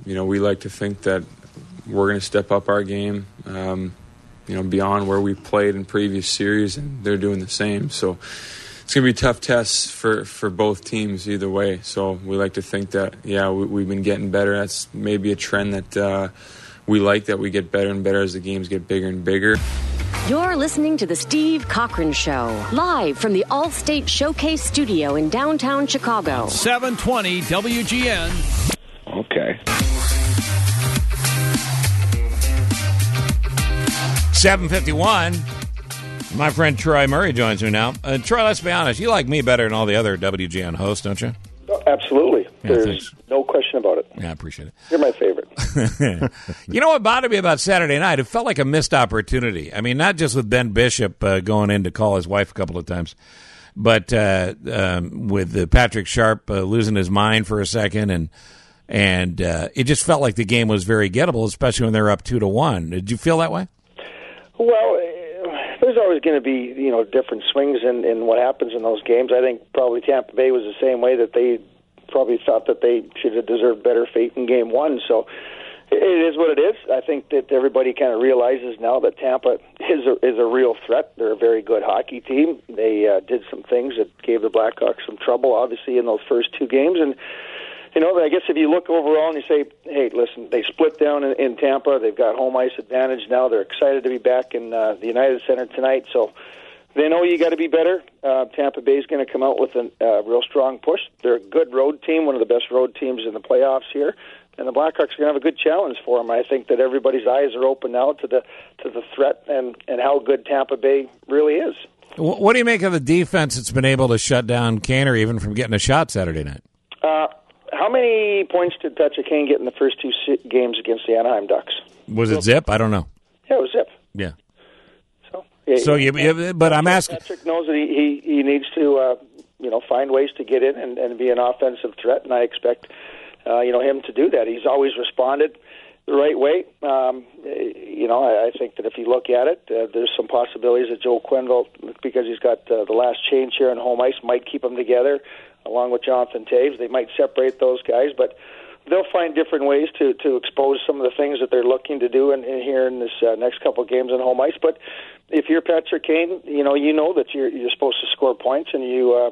we like to think that we're going to step up our game, beyond where we played in previous series, and they're doing the same. So it's going to be tough tests for both teams either way. So we like to think that, we've been getting better. That's maybe a trend that we like, that we get better and better as the games get bigger and bigger. You're listening to The Steve Cochran Show, live from the Allstate Showcase Studio in downtown Chicago. 720 WGN. Okay. 7:51. My friend Troy Murray joins me now. Troy, let's be honest. You like me better than all the other WGN hosts, don't you? Oh, absolutely. Yeah, There's thanks. no question about it. Yeah, I appreciate it. You're my favorite. You know what bothered me about Saturday night? It felt like a missed opportunity. I mean, not just with Ben Bishop going in to call his wife a couple of times, but with Patrick Sharp losing his mind for a second, and it just felt like the game was very gettable, especially when they were up 2-1. Did you feel that way? Well, there's always going to be, different swings in what happens in those games. I think probably Tampa Bay was the same way, that they probably thought that they should have deserved better fate in Game 1. So it is what it is. I think that everybody kind of realizes now that Tampa is a real threat. They're a very good hockey team. They did some things that gave the Blackhawks some trouble, obviously, in those first two games. And I guess if you look overall and you say, hey, listen, they split down in Tampa. They've got home ice advantage now. They're excited to be back in the United Center tonight. So they know you got to be better. Tampa Bay is going to come out with a real strong push. They're a good road team, one of the best road teams in the playoffs here. And the Blackhawks are going to have a good challenge for them. I think that everybody's eyes are open now to the threat and how good Tampa Bay really is. What do you make of the defense that's been able to shut down Kaner even from getting a shot Saturday night? How many points did Patrick Kane get in the first two games against the Anaheim Ducks? Was it zip? I don't know. Yeah, it was zip. Yeah. But I'm asking. Patrick knows that he needs to find ways to get in and be an offensive threat, and I expect him to do that. He's always responded the right way. I think that if you look at it, there's some possibilities that Joe Quenneville, because he's got the last change here in home ice, might keep them together along with Jonathan Toews. They might separate those guys, but they'll find different ways to expose some of the things that they're looking to do in here in this next couple of games on home ice. But if you're Patrick Kane, you know that you're supposed to score points, and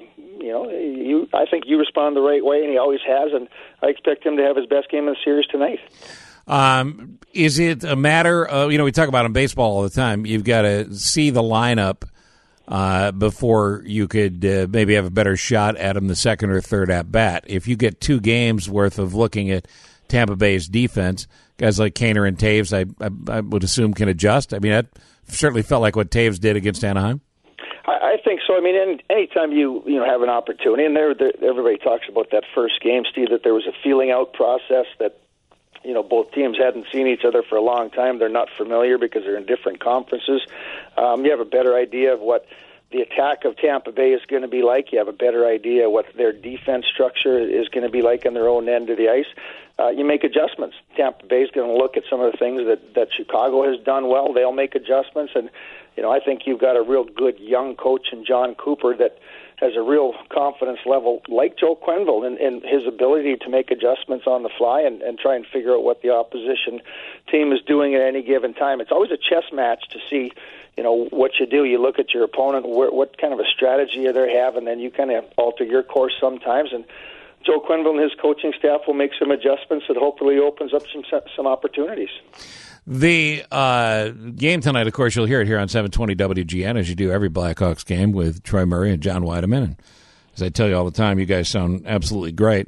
I think you respond the right way, and he always has, and I expect him to have his best game in the series tonight. Is it a matter of, we talk about in baseball all the time, you've got to see the lineup before you could maybe have a better shot at him the second or third at bat. If you get 2 games worth of looking at Tampa Bay's defense, guys like Kaner and Toews, I would assume can adjust. I mean, that certainly felt like what Toews did against Anaheim. I think so. I mean, anytime you have an opportunity, and everybody talks about that first game, Steve, that there was a feeling out process that both teams hadn't seen each other for a long time. They're not familiar because they're in different conferences. You have a better idea of what the attack of Tampa Bay is going to be like. You have a better idea what their defense structure is going to be like on their own end of the ice. You make adjustments. Tampa Bay is going to look at some of the things that Chicago has done well. They'll make adjustments. And, I think you've got a real good young coach in John Cooper that has a real confidence level like Joe Quenneville in his ability to make adjustments on the fly and try and figure out what the opposition team is doing at any given time. It's always a chess match to see, what you do. You look at your opponent, what kind of a strategy they have, and then you kind of alter your course sometimes. And Joe Quenneville and his coaching staff will make some adjustments that hopefully opens up some opportunities. The game tonight, of course, you'll hear it here on 720 WGN, as you do every Blackhawks game with Troy Murray and John Weideman. And as I tell you all the time, you guys sound absolutely great.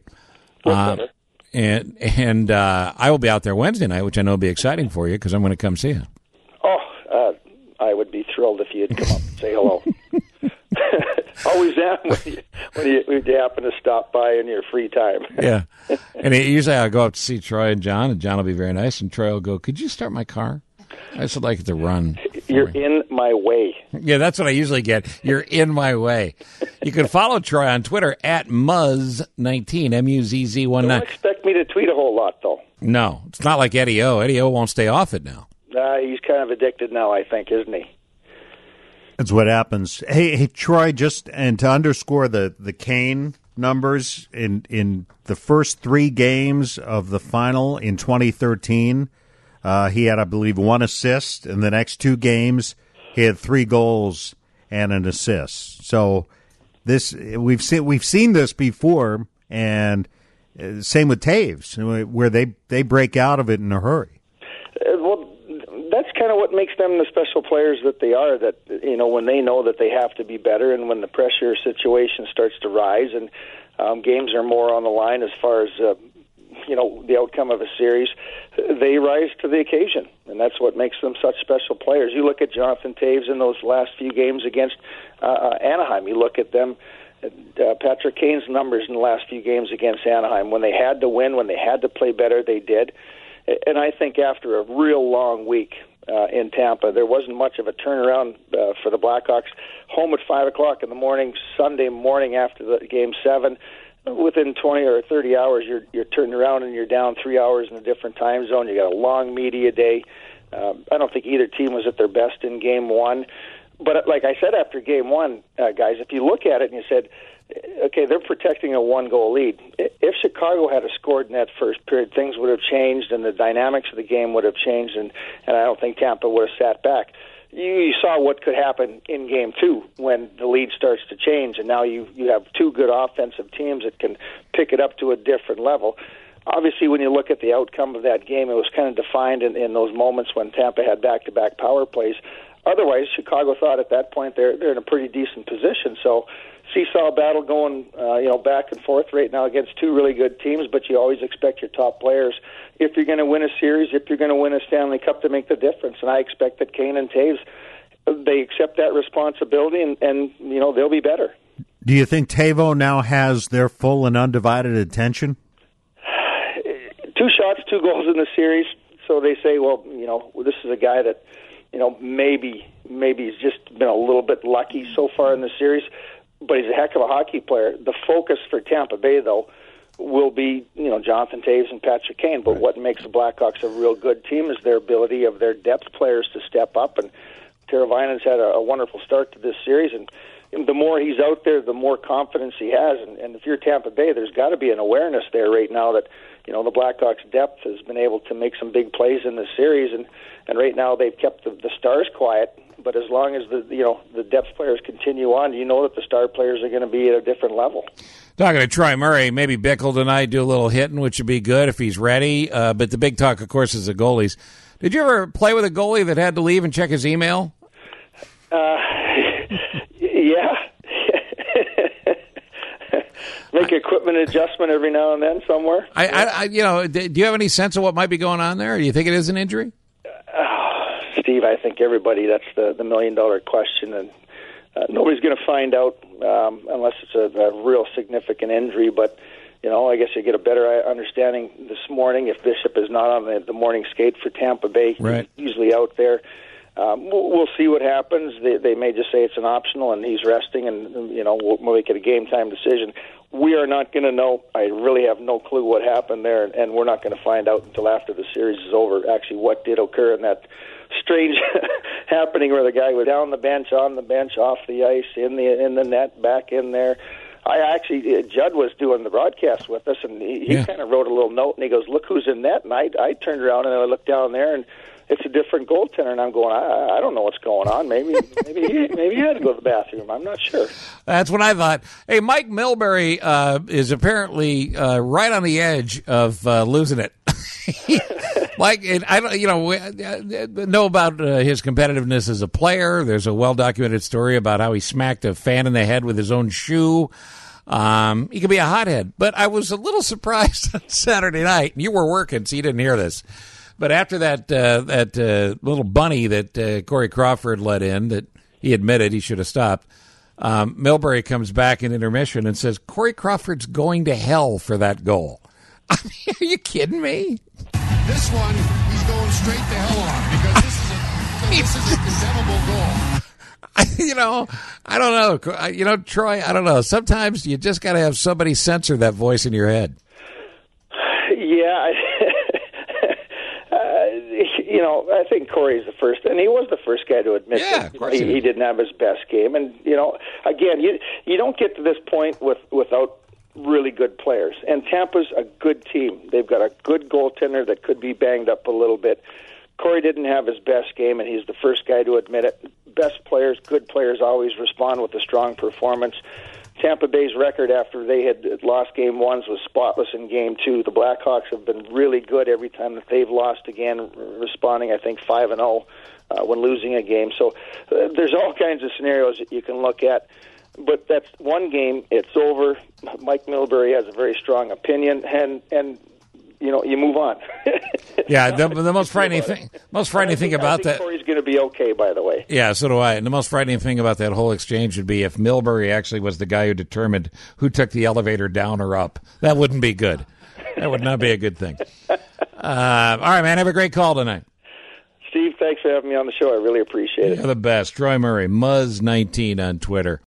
And I will be out there Wednesday night, which I know will be exciting for you because I'm going to come see you. I would be thrilled if you'd come up and say hello. Always am when you happen to stop by in your free time. Yeah. And usually I'll go up to see Troy and John will be very nice, and Troy will go, could you start my car? I just would like it to run. You're in my way. Yeah, that's what I usually get. You're in my way. You can follow Troy on Twitter at Muzz19, MUZZ19. Don't expect me to tweet a whole lot, though. No, it's not like Eddie O. Eddie O won't stay off it now. He's kind of addicted now, I think, isn't he? That's what happens. Hey, Troy, and to underscore the Kane numbers in the first 3 games of the final in 2013. He had, I believe, 1 assist. In the next 2 games, he had 3 goals and an assist. So this we've seen this before, and same with Taves, where they break out of it in a hurry. Well, that's kind of what makes them the special players that they are. That when they know that they have to be better, and when the pressure situation starts to rise, and games are more on the line as far as the outcome of a series, they rise to the occasion, and that's what makes them such special players. You look at Jonathan Taves in those last few games against Anaheim. You look at them, Patrick Kane's numbers in the last few games against Anaheim. When they had to win, when they had to play better, they did. And I think after a real long week in Tampa, there wasn't much of a turnaround for the Blackhawks. Home at 5 o'clock in the morning, Sunday morning after the Game 7, within 20 or 30 hours, you're turned around and you're down 3 hours in a different time zone. You got a long media day. I don't think either team was at their best in Game 1. But like I said after Game 1, guys, if you look at it and you said, okay, they're protecting a 1-goal lead. If Chicago had scored in that first period, things would have changed and the dynamics of the game would have changed, and I don't think Tampa would have sat back. You saw what could happen in Game 2 when the lead starts to change, and now you have 2 good offensive teams that can pick it up to a different level. Obviously, when you look at the outcome of that game, it was kind of defined in those moments when Tampa had back-to-back power plays. Otherwise, Chicago thought at that point they're in a pretty decent position. So seesaw battle going back and forth right now against 2 really good teams, but you always expect your top players, if you're going to win a series, if you're going to win a Stanley Cup, to make the difference. And I expect that Kane and Taves, they accept that responsibility, and they'll be better. Do you think Tavo now has their full and undivided attention? 2 shots, 2 goals in the series. So they say, well, this is a guy that, maybe he's just been a little bit lucky so far in the series, but he's a heck of a hockey player. The focus for Tampa Bay, though, will be, Jonathan Taves and Patrick Kane. But what makes the Blackhawks a real good team is their ability of their depth players to step up. And Teravainen's had a wonderful start to this series. And the more he's out there, the more confidence he has. And if you're Tampa Bay, there's got to be an awareness there right now that, the Blackhawks' depth has been able to make some big plays in this series. And right now they've kept the stars quiet. But as long as the depth players continue on, that the star players are going to be at a different level. Talking to Troy Murray, maybe Bickle tonight, do a little hitting, which would be good if he's ready. But the big talk, of course, is the goalies. Did you ever play with a goalie that had to leave and check his email? Yeah. Make equipment adjustment every now and then somewhere. Do you have any sense of what might be going on there? Do you think it is an injury? Steve, I think everybody, that's the $1 million question, and nobody's going to find out unless it's a real significant injury. But, I guess you get a better understanding this morning if Bishop is not on the morning skate for Tampa Bay. Right. He's usually out there. We'll see what happens. They may just say it's an optional and he's resting, and we'll make it a game time decision. We are not going to know. I really have no clue what happened there, and we're not going to find out until after the series is over. Actually, what did occur in that strange happening where the guy was down the bench, on the bench, off the ice, in the net, back in there. Judd was doing the broadcast with us, and he kind of wrote a little note, and he goes, "Look who's in net." And I turned around and I looked down there, and it's a different goaltender, and I'm going, I don't know what's going on. Maybe he had to go to the bathroom. I'm not sure. That's what I thought. Hey, Mike Milbury is apparently right on the edge of losing it. Mike, I don't, know about his competitiveness as a player. There's a well-documented story about how he smacked a fan in the head with his own shoe. He could be a hothead, but I was a little surprised on Saturday night. You were working, so you didn't hear this. But after that little bunny that Corey Crawford let in, that he admitted he should have stopped, Milbury comes back in intermission and says, Corey Crawford's going to hell for that goal. I mean, are you kidding me? This one, he's going straight to hell on because this is a condemnable goal. I don't know. Troy, I don't know. Sometimes you just got to have somebody censor that voice in your head. Yeah, I think Corey's the first, and he was the first guy to admit that he didn't have his best game. And again, you don't get to this point without really good players. And Tampa's a good team. They've got a good goaltender that could be banged up a little bit. Corey didn't have his best game, and he's the first guy to admit it. Best players, good players, always respond with a strong performance. Tampa Bay's record after they had lost Game 1 was spotless in Game 2. The Blackhawks have been really good every time that they've lost again, responding, I think, 5-0 when losing a game. So there's all kinds of scenarios that you can look at. But that's one game. It's over. Mike Milbury has a very strong opinion, and you move on. Yeah, the most frightening thing about that. Corey's going to be okay, by the way. Yeah, so do I. And the most frightening thing about that whole exchange would be if Milbury actually was the guy who determined who took the elevator down or up. That wouldn't be good. That would not be a good thing. All right, man. Have a great call tonight. Steve, thanks for having me on the show. I really appreciate it. You're the best. Troy Murray, Muzz19 on Twitter.